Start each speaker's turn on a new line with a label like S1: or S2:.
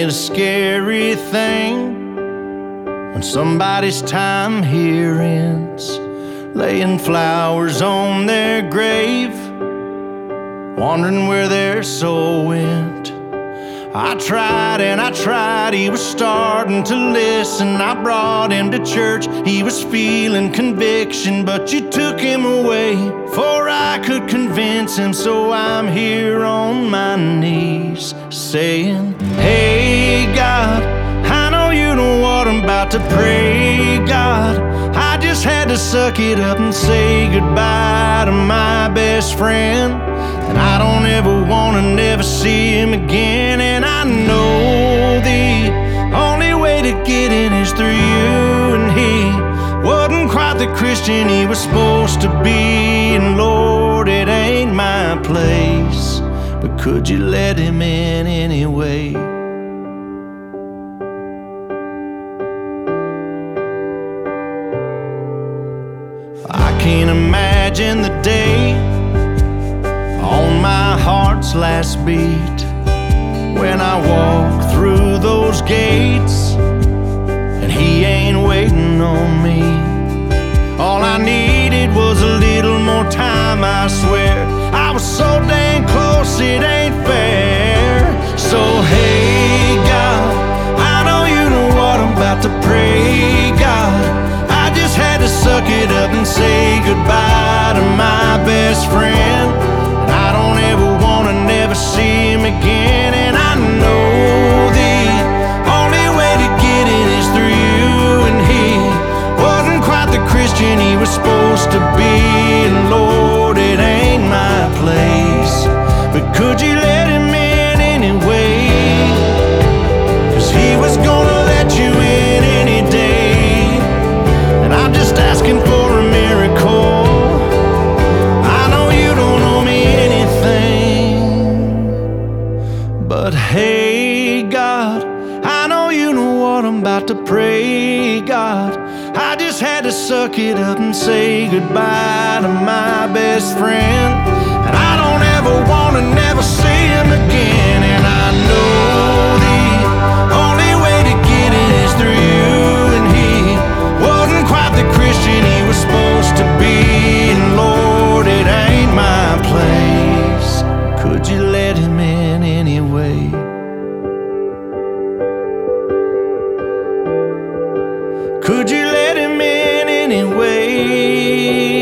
S1: a scary thing when somebody's time here ends, laying flowers on their grave, wondering where their soul went. I tried and I tried, he was starting to listen. I brought him to church, he was feeling conviction, but you took him away before I could convince him. So I'm here on my knees saying, hey God, I know you know what I'm about to pray, God. I just had to suck it up and say goodbye to my best friend, and I don't ever wanna never see him again. And I know the only way to get in is through you, and he wasn't quite the Christian he was supposed to be. And Lord, it ain't my place, but could you let him in anyway? I can't imagine the day on my heart's last beat when I walk through those gates and he ain't waiting on me. All I needed was a little more time, I swear. I was so dang close, it ain't fair. So hey God, I know you know what I'm about to pray, God. I just had to suck it up and say goodbye to my best friend, and I don't ever wanna never see him again. And I know the only way to get in is through you, and he wasn't quite the Christian he was supposed to be. And Lord, it ain't my place, but could you let him in anyway? 'Cause he was gonna let you in any day, and I'm just asking for a miracle. I know you don't owe me anything, but hey God, I know you know what I'm about to pray, God. I just had to suck it up and say goodbye to my best friend, and I don't ever wanna never see him again. And I know the only way to get it is through you, and he wasn't quite the Christian he was supposed to be. And Lord, it ain't my place, could you let him in anyway? Could you let him in anyway?